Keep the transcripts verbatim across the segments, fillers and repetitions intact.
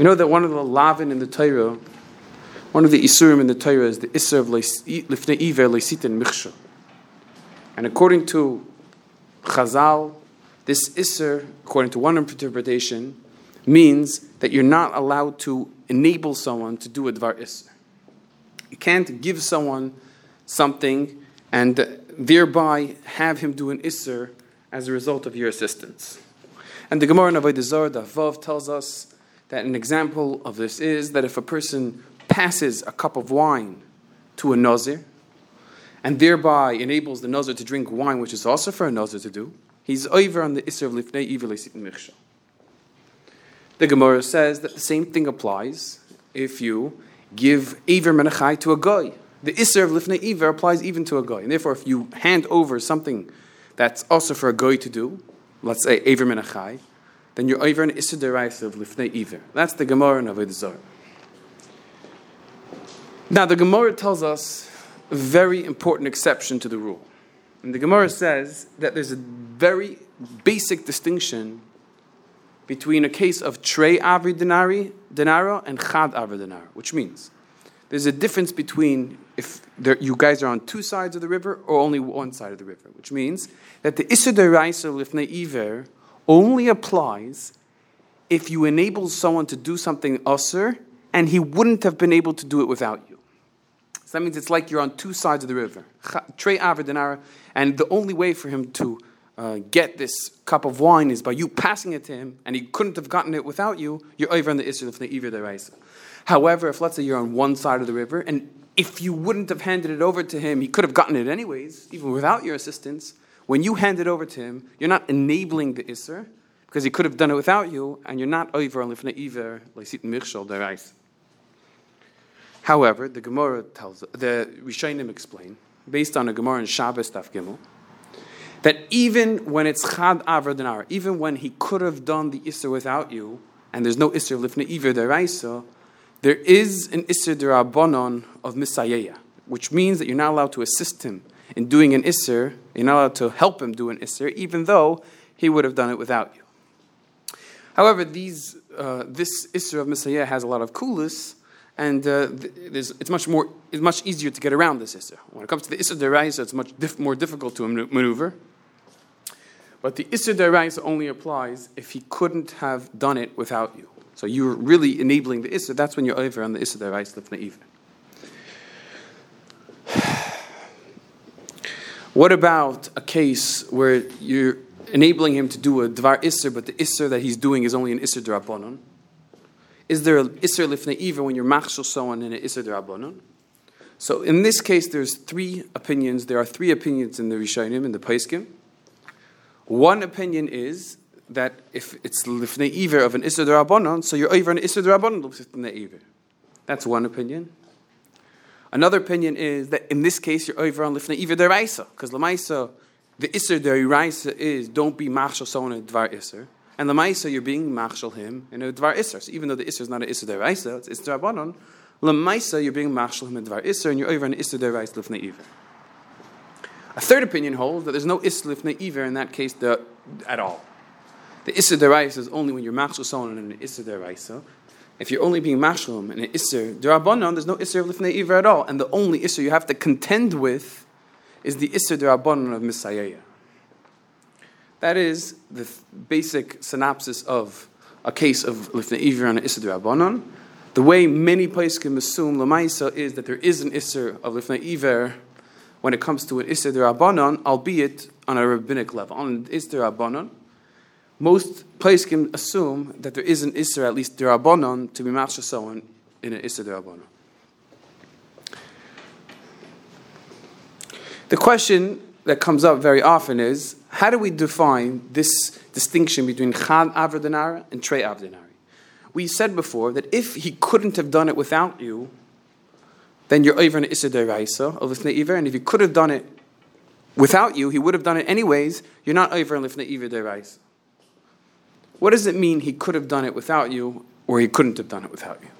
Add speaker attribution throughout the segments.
Speaker 1: We know that one of the lavin in the Torah, one of the isurim in the Torah is the isur of lifnei iver leisitin michshel. And according to Chazal, this isur, according to one interpretation, means that you're not allowed to enable someone to do a dvar isur. You can't give someone something and thereby have him do an isur as a result of your assistance. And the Gemara in Avodah Zarah, the Vav, tells us that an example of this is that if a person passes a cup of wine to a nazir and thereby enables the nazir to drink wine, which is also for a nazir to do, he's over on the isur of lifnei iver leisitin michshel. The Gemara says that the same thing applies if you give Aver Menachai to a guy. The Isser of Lifnei Iver applies even to a guy. And therefore, if you hand over something that's also for a guy to do, let's say Aver Menachai, then you're over an Isser Deraisa of Lifnei Iver. That's the Gemara in Avodah Zarah. Now, the Gemara tells us a very important exception to the rule. And the Gemara says that there's a very basic distinction between a case of Trei Avri Denari, Denaro and Chad Avri Denaro, which means there's a difference between if there, you guys are on two sides of the river or only one side of the river, which means that the Isser Deraisa Lifnei Iver only applies if you enable someone to do something Asr and he wouldn't have been able to do it without you. So that means it's like you're on two sides of the river, Trei Avri Denaro, and the only way for him to Uh, get this cup of wine is by you passing it to him, and he couldn't have gotten it without you. You're over on the Isser of the Iver Deraisa. However, if let's say you're on one side of the river, and if you wouldn't have handed it over to him, he could have gotten it anyways, even without your assistance. When you hand it over to him, you're not enabling the Isser, because he could have done it without you, and you're not over on the Iver leisitin michshel Deraisa. However, the Gemara tells, the Rishonim explain, based on a Gemara in Shabbos Daf Gimel, that even when it's Chad Avra Denar, even when he could have done the Isser without you, and there's no Isser Lifnei Iver Deraisa, there is an Isser Derabanan of Misayeya, which means that you're not allowed to assist him in doing an Isser, you're not allowed to help him do an Isser, even though he would have done it without you. However, these uh, this Isser of Misayeya has a lot of kulis, and uh, th- it's much more, it's much easier to get around this Isser. When it comes to the Isser Deraisa, it's much diff- more difficult to maneuver. But the Isser Deraisa only applies if he couldn't have done it without you. So you're really enabling the Isser. That's when you're over on the Isser Deraisa Lifnei Iver. What about a case where you're enabling him to do a Dvar Isser, but the Isser that he's doing is only an Isser Derabanan? Is there an Isser Lifnei Iver when you're machshel someone in an Isser Derabanan? So in this case, there's three opinions. There are three opinions in the Rishonim, in the Paiskim. One opinion is that if it's Lifnei Iver of an Isser Derabanan, so you're over an Isser Derabanan Lifnei Iver. That's one opinion. Another opinion is that in this case, you're over on Lifnei Iver Deraisa, because Lamaisa, the Isser Deraisa is don't be machshel someone in a Dvar Isser. And Lamaisa, you're being machshel him in a Dvar Isser. So even though the Isser is not an Isser Deraisa, it's Isser Derabanan, Lamaisa, you're being machshel him in Dvar Isser, and you're over an Isser Deraisa Lifnei Iver. A third opinion holds that there's no Isser Lifnei Iver in that case the, at all. The Isser Deraisa is only when you're machshel someone in an Isser Deraisa. If you're only being machshel him in an Isser Derabanan, there's no Isser Lifnei Iver at all. And the only Isser you have to contend with is the Isser Derabanan of Misayeya. That is the th- basic synopsis of a case of Lifnei Iver on an Isser Derabanan. The way many Paiskim assume Lamaisa is that there is an Isser of Lifnei Iver when it comes to an Isser Derabanan, albeit on a rabbinic level. On an Isser Derabanan, most Paiskim assume that there is an Isser, at least Derabanan, to be machshel someone in an Isser Derabanan. The question that comes up very often is, how do we define this distinction between Chad Avra Denara and Trei Avra Denari? We said before that if he couldn't have done it without you, then you're over an Isser Deraisa of Lifnei Iver, and if he could have done it without you, he would have done it anyways, you're not over an Lifnei Iver Deraisa. What does it mean he could have done it without you, or he couldn't have done it without you?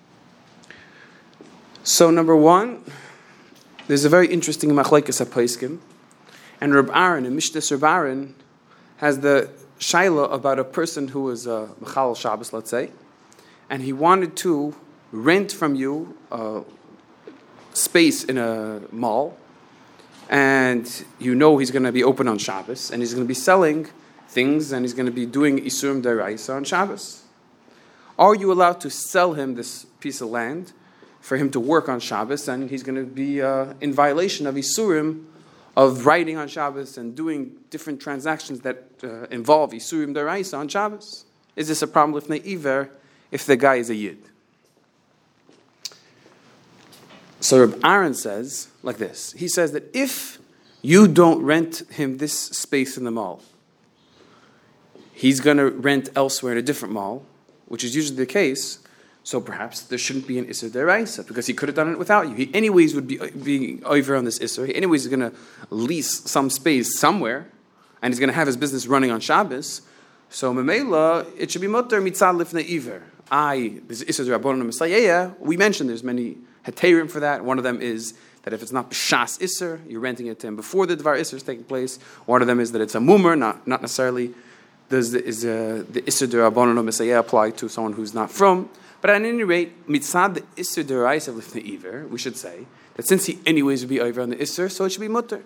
Speaker 1: So number one, there's a very interesting machlekes hapaiskim, and Reb Aaron, in Mishnah Reb Aaron, has the shaila about a person who was a Mechal Shabbos, let's say, and he wanted to rent from you a space in a mall, and you know he's going to be open on Shabbos, and he's going to be selling things, and he's going to be doing Isurim Deraisa on Shabbos. Are you allowed to sell him this piece of land for him to work on Shabbos, and he's going to be uh, in violation of Isurim of writing on Shabbos and doing different transactions that uh, involve Isurim Deraisa on Shabbos? Is this a problem with Iver if the guy is a Yid? So Reb Aaron says like this. He says that if you don't rent him this space in the mall, he's going to rent elsewhere in a different mall, which is usually the case. So perhaps there shouldn't be an Isser Deraisa, because he could have done it without you. He anyways would be being over on this Isser. He anyways is going to lease some space somewhere, and he's going to have his business running on Shabbos. So Memela, it should be Mutter Mitzad Lifnei Iver. I, this Isser D'Rabbanan Messiah, we mentioned there's many heterim for that. One of them is that if it's not B'shas Isser, you're renting it to him before the Dvar Isser is taking place. One of them is that it's a Mummer, not, not necessarily does the, is, uh, the Isser D'Rabbanan Messiah apply to someone who's not from. But at any rate, mitzad the Isser D'Oraisa Lifnei Iver, we should say that since he anyways would be over on the Isser, so it should be mutter.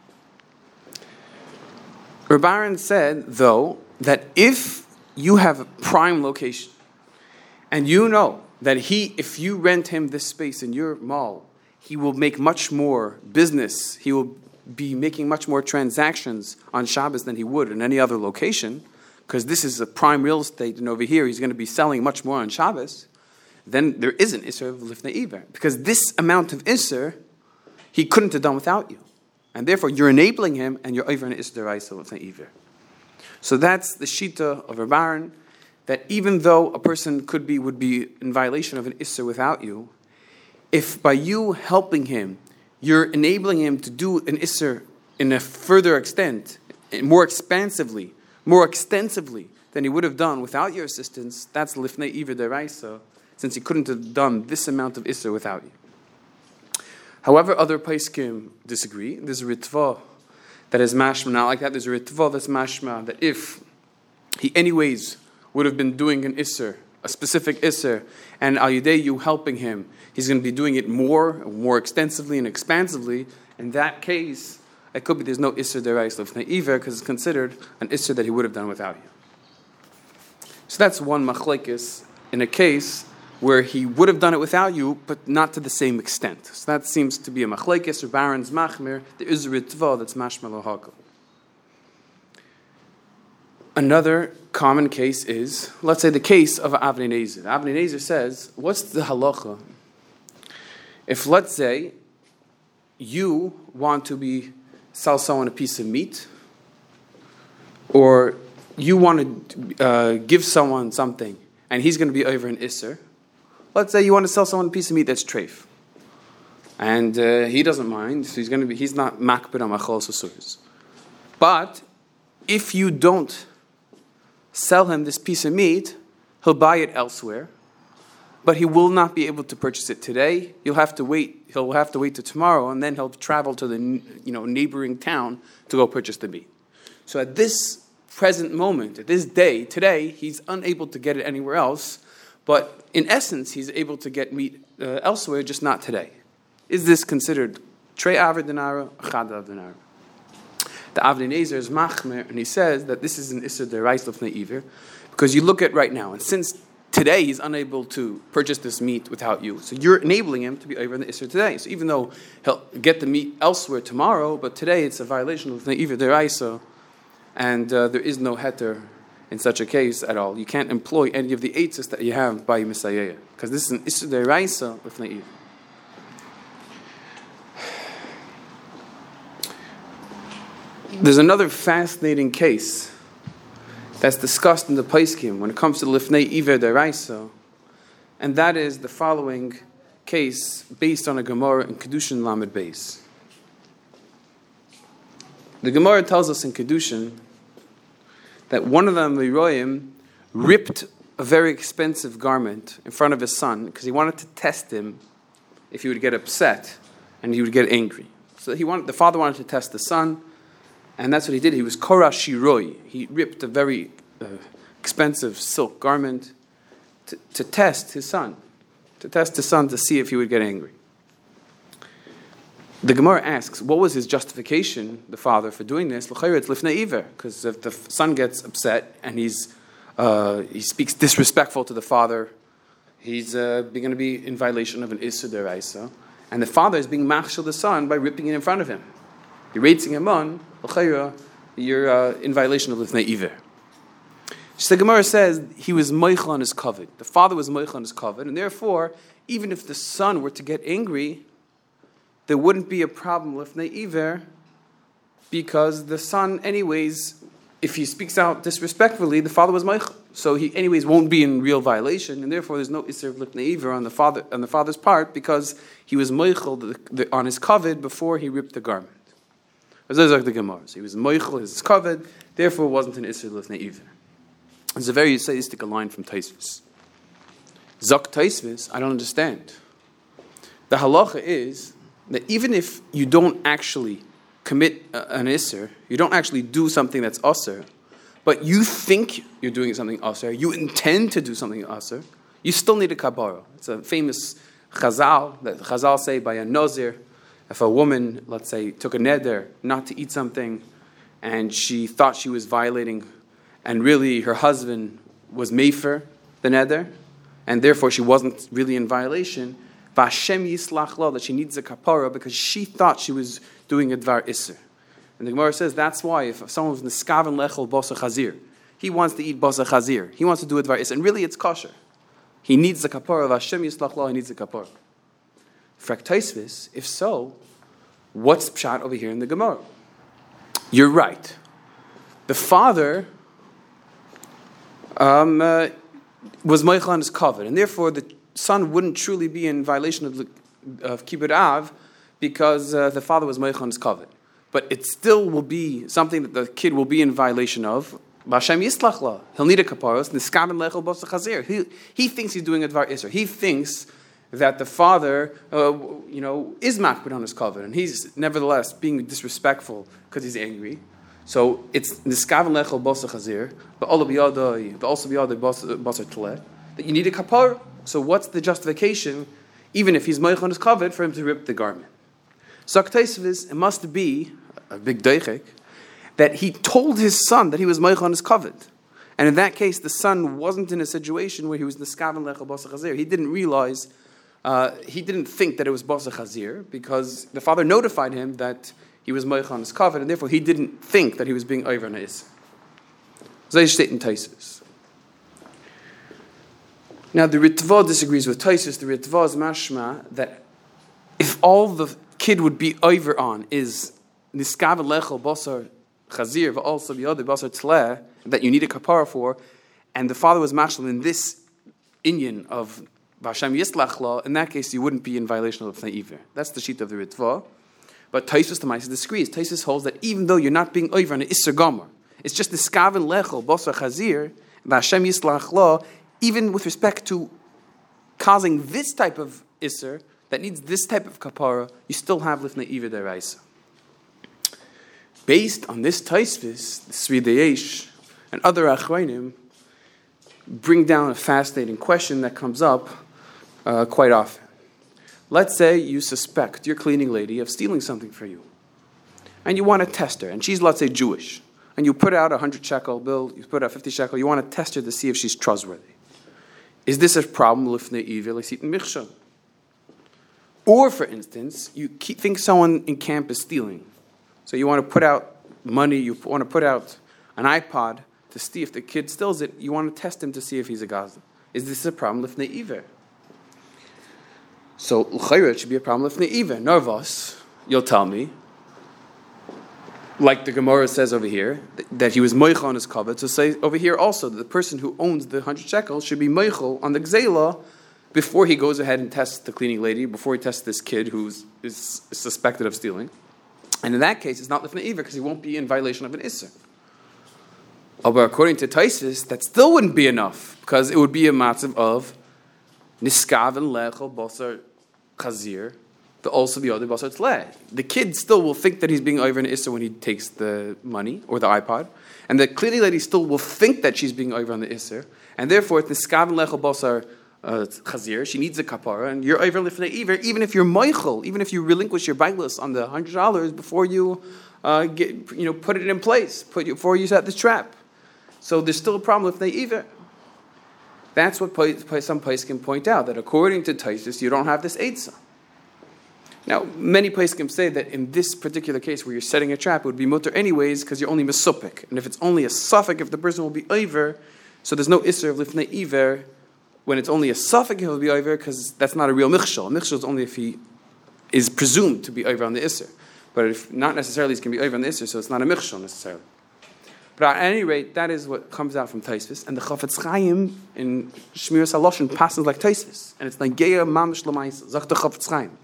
Speaker 1: Reb Aaron said, though, that if you have a prime location, and you know that he, if you rent him this space in your mall, he will make much more business, he will be making much more transactions on Shabbos than he would in any other location, because this is a prime real estate, and over here he's going to be selling much more on Shabbos, then there is an Isser of Lifnei Iver. Because this amount of Isser, he couldn't have done without you. And therefore, you're enabling him, and you're over an Isser Deraisa Lifnei Iver. So that's the Shita of Reb Aaron, that even though a person could be, would be in violation of an Isser without you, if by you helping him, you're enabling him to do an Isser in a further extent, more expansively, more extensively than he would have done without your assistance, that's Lifnei Iver Deraisa, since he couldn't have done this amount of Isser without you. However, other Paiskim disagree. There's a Ritva that is mashma, not like that. There's a Ritva that's mashma, that if he anyways would have been doing an Isser, a specific Isser, and al yidei you helping him, he's going to be doing it more, more extensively and expansively. In that case, it could be there's no Isser Deraisa Lifnei Iver, because it's considered an Isser that he would have done without you. So that's one machlekes in a case where he would have done it without you, but not to the same extent. So that seems to be a machlekes or Baron's machmir. There is a ritva that's mashma lohaka. Another common case is, let's say, the case of Avnei Nezer. Avnei Nezer says, what's the halacha if, let's say, you want to be sell someone a piece of meat, or you want to uh, give someone something, and he's going to be over an Isser. Let's say you want to sell someone a piece of meat that's treif, and uh, he doesn't mind, so he's going to be, he's not makbid on machol susuris. But if you don't sell him this piece of meat, he'll buy it elsewhere, but he will not be able to purchase it today. You'll have to wait. He'll have to wait till tomorrow, and then he'll travel to the you know neighboring town to go purchase the meat. So at this present moment, at this day, today, he's unable to get it anywhere else. But in essence, he's able to get meat uh, elsewhere, just not today. Is this considered trei aver denara, chad av denara? The Avnei Nezer is machmer, and he says that this is an Isser Deraisa Lifnei Iver, because you look at right now, and since today he's unable to purchase this meat without you, so you're enabling him to be over in the Isser today. So even though he'll get the meat elsewhere tomorrow, but today it's a violation of Lifnei Iver Deraisa, and uh, there is no heter in such a case at all. You can't employ any of the eitzes that you have by Messiah, because this is an Isser Deraisa Lifnei Iver. There's another fascinating case that's discussed in the Paiskim when it comes to Lifnei Iver Deraisa, and that is the following case based on a Gemara in Kedushin Lamed Beis. The Gemara tells us in Kedushin that one of the Miroim ripped a very expensive garment in front of his son because he wanted to test him if he would get upset and he would get angry. So he wanted, the father wanted to test the son, and that's what he did. He was Korah Shiroi. He ripped a very uh, expensive silk garment, to, to test his son, to test his son to see if he would get angry. The Gemara asks, what was his justification, the father, for doing this? L'chayr, it's lifnei iver, because if the son gets upset and he's uh, he speaks disrespectful to the father, he's uh, going to be in violation of an Isser Deraisa, and the father is being machshel the son by ripping it in front of him. You're rating him on, l'chayr, you're uh, in violation of lifnei iver. So the Gemara says he was moichel on his kavod. The father was moichel on his kavod, and therefore, even if the son were to get angry, there wouldn't be a problem with Ne'iver, because the son, anyways, if he speaks out disrespectfully, the father was Meichel. So he, anyways, won't be in real violation, and therefore there's no Isser of Ne'iver on the father on the father's part, because he was Meichel the, the, on his kavod before he ripped the garment. As those are the Gemara. So he was Meichel his kavod, therefore it wasn't an Isser of Ne'iver. It's a very sadistic line from Taisvis. Zok Taisvis, I don't understand. The halacha is that even if you don't actually commit an isser, you don't actually do something that's asr, but you think you're doing something asr, you intend to do something asr, you still need a kapara. It's a famous chazal that chazal say by a nozir. If a woman, let's say, took a neder not to eat something, and she thought she was violating, and really her husband was mefer the neder, and therefore she wasn't really in violation, Vashem yislach lo, that she needs a kapara because she thought she was doing a dvar isser. And the Gemara says that's why if someone's niskaven lechol basa chazir, he wants to eat basa chazir, he wants to do a dvar isser, and really it's kosher. He needs a kapara. Vashem yislach lo, he needs a kapara. Frek Taisvis, if so, what's pshat over here in the Gemara? You're right. The father um, uh, was moichel on his kavod, and therefore the son wouldn't truly be in violation of, of kibbud av because uh, the father was moichel on his kavod. But it still will be something that the kid will be in violation of. B'Hashem yislach la. He'll need a kaparos. Niskaven lechel b'sa chazir. He he thinks he's doing a dvar iser. He thinks that the father, uh, you know, is makbid on his kavod, and he's nevertheless being disrespectful because he's angry. So it's niskaven lechel b'sa chazir. But also b'yadai, but also b'yadai b'sa tleh. That you need a kapar. So what's the justification, even if he's moich on his kavod, for him to rip the garment? So it must be a big deichek that he told his son that he was moich on his kavod, and in that case, the son wasn't in a situation where he was niskaven lechel basa chazir. He didn't realize, uh, he didn't think that it was basa chazir because the father notified him that he was moich on his kavod, and therefore he didn't think that he was being over on his. Zay steht in Taisus. Now, the Ritva disagrees with Taisus. The Ritva is mashma that if all the kid would be over on is niskav lechel basar chazir, but also the other basar tleh that you need a kapara for, and the father was mashal in this inyan of Vashem yislach la, in that case you wouldn't be in violation of the either. That's the sheet of the Ritva. But Taisus the Ma'aser disagrees. Taisus holds that even though you're not being over on an isser gomer, it's just niskav lechel basar chazir, Vashem yislach la. Even with respect to causing this type of isser that needs this type of kapara, you still have lifnei iver deraisa. Based on this taisvis, the Sri Deyesh and other achronim bring down a fascinating question that comes up uh, quite often. Let's say you suspect your cleaning lady of stealing something for you, and you want to test her, and she's, let's say, Jewish, and you put out a hundred shekel bill, you put out fifty shekel, you want to test her to see if she's trustworthy. Is this a problem lifnei iver like sitin michshel? Or, for instance, you keep, think someone in camp is stealing, so you want to put out money, you want to put out an iPod to see if the kid steals it. You want to test him to see if he's a gazla. Is this a problem lifnei iver? So l'chayra it should be a problem lifnei iver. Nervos, you'll tell me, like the Gemara says over here, that he was moichel on his kavod. So say over here also that the person who owns the hundred shekels should be moichel on the gzela before he goes ahead and tests the cleaning lady, before he tests this kid who is suspected of stealing. And in that case, it's not lifnei iver because he won't be in violation of an isser. But according to Taisus, that still wouldn't be enough because it would be a matzav of niskaven lechel basar chazir, the also the other basar tzleh. The kid still will think that he's being over an isser when he takes the money or the iPod, and the clearly lady still will think that she's being over on the isser, and therefore it's niskaven lechel basar chazir. She needs a kapara, and you're over lifnei iver, even if you're moichel, even if you relinquish your baitlus on the hundred dollars before you uh, get, you know, put it in place, put you, before you set the trap. So there's still a problem with lifnei iver. That's what some poskim point out, that according to Taisus, you don't have this eitzah. Now, many poskim say that in this particular case where you're setting a trap, it would be mutter anyways because you're only mesupik. And if it's only a suffix, if the person will be over, so there's no isser of lifnei iver. When it's only a suffix, he will be over because that's not a real michshol. Michshol is only if he is presumed to be over on the isser. But if not necessarily, he can be over on the isser, so it's not a michshol necessarily. But at any rate, that is what comes out from Tosfos, and the Chafetz Chaim in Shmiras HaLashon passes like Tosfos, and it's like Geya Mamish L'Maisa, Zach the Chafetz Chaim.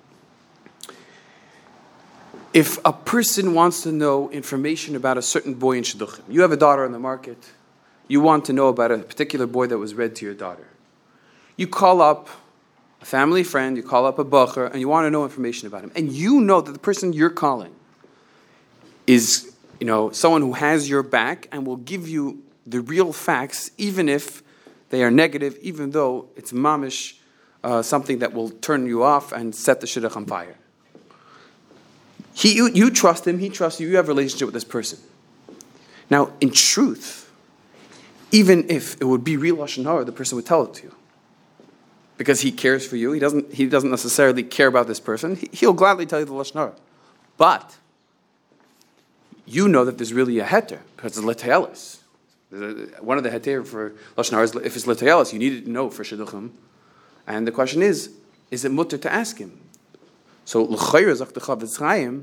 Speaker 1: If a person wants to know information about a certain boy in Shidduchim, you have a daughter on the market, you want to know about a particular boy that was read to your daughter. You call up a family friend, you call up a bacher, and you want to know information about him. And you know that the person you're calling is, you know, someone who has your back and will give you the real facts, even if they are negative, even though it's mamish, uh, something that will turn you off and set the shidduch on fire. He, you, you trust him, he trusts you, you have a relationship with this person. Now, in truth, even if it would be real lashon hara, the person would tell it to you. Because he cares for you. He doesn't, he doesn't necessarily care about this person. He, he'll gladly tell you the lashon hara. But you know that there's really a heter, because it's l'te'elis. One of the heter for lashon hara is if it's l'te'elis, you need to know for shidduchim. And the question is, is it mutter to ask him? So l'chayr zach the Chafetz Chaim,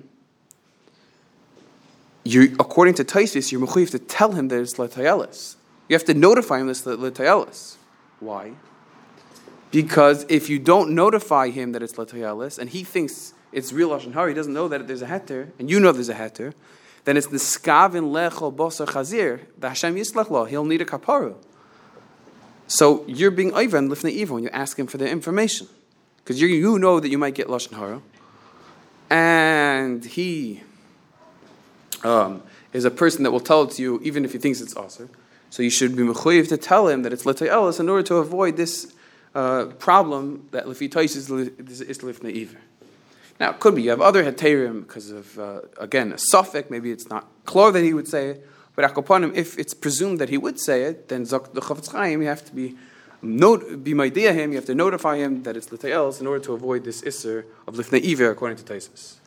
Speaker 1: you, according to Tosfos, you're mechuyev to tell him that it's l'te'elis. You have to notify him that it's l'te'elis. Why? Because if you don't notify him that it's l'te'elis, and he thinks it's real lashon hara, he doesn't know that there's a heter, and you know there's a heter, then it's the skavin lechol basar chazir, the Hashem yislach lo, he'll need a kapara. So you're being oivan lifnei iver when you ask him for the information. Because you you know that you might get lashon hara, and he um, is a person that will tell it to you even if he thinks it's aser. So you should be mechuyev to tell him that it's l'te'elis in order to avoid this uh, problem that lefi Tosfos is lifnei iver. Now, it could be you have other heterim because of, uh, again, a suffix. Maybe it's not clear that he would say it. But akoponim, if it's presumed that he would say it, then zok the Chafetz Chaim, you have to be not, be ma'idea him, you have to notify him that it's l'te'elis in order to avoid this isser of lifnei iver according to Tosfos.